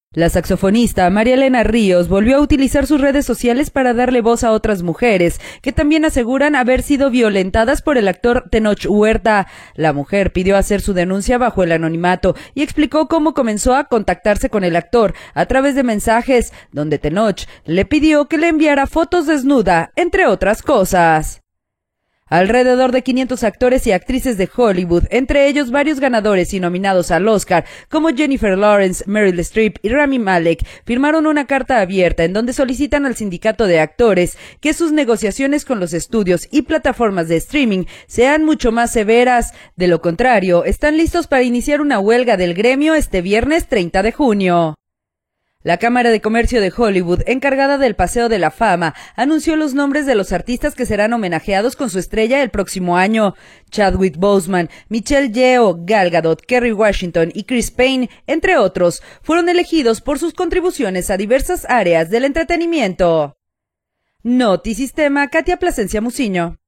La saxofonista María Elena Ríos volvió a utilizar sus redes sociales para darle voz a otras mujeres, que también aseguran haber sido violentadas por el actor Tenoch Huerta. La mujer pidió hacer su denuncia bajo el anonimato y explicó cómo comenzó a contactarse con el actor a través de mensajes, donde Tenoch le pidió que le enviara fotos desnuda, entre otras cosas. Alrededor de 500 actores y actrices de Hollywood, entre ellos varios ganadores y nominados al Oscar, como Jennifer Lawrence, Meryl Streep y Rami Malek, firmaron una carta abierta en donde solicitan al sindicato de actores que sus negociaciones con los estudios y plataformas de streaming sean mucho más severas. De lo contrario, están listos para iniciar una huelga del gremio este viernes 30 de junio. La Cámara de Comercio de Hollywood, encargada del Paseo de la Fama, anunció los nombres de los artistas que serán homenajeados con su estrella el próximo año. Chadwick Boseman, Michelle Yeoh, Gal Gadot, Kerry Washington y Chris Pine, entre otros, fueron elegidos por sus contribuciones a diversas áreas del entretenimiento. Notisistema, Katia Plasencia Muciño.